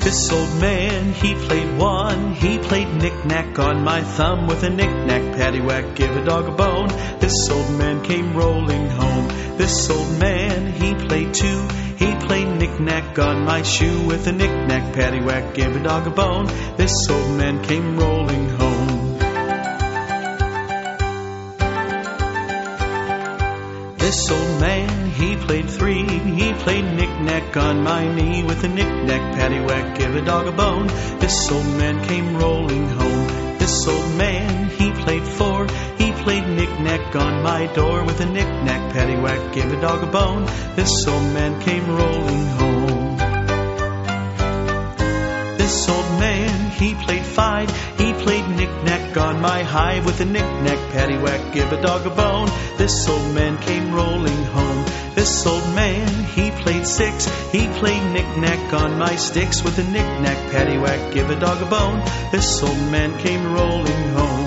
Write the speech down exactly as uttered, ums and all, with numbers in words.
This old man, he played one. He played knick-knack on my thumb with a knick-knack, paddywhack, give a dog a bone. This old man came rolling home. This old man, he played two. He played knick-knack on my shoe with a knick-knack, paddywhack, give a dog a bone. This old man came rolling home. This old man, he played three. He played knick-knack on my knee with a knick-knack, paddywhack, give a dog a bone. This old man came rolling home. This old man, he played four. He played knick-knack on my door with a knick-knack, paddywhack, give a dog a bone. This old man came rolling home. This old man, he played five. He played knick-knack on my hive with a knick-knack, paddywhack, give a dog a bone. This old man came rolling home. This old man, he played six. He played knick-knack on my sticks with a knick-knack, paddywhack, give a dog a bone. This old man came rolling home.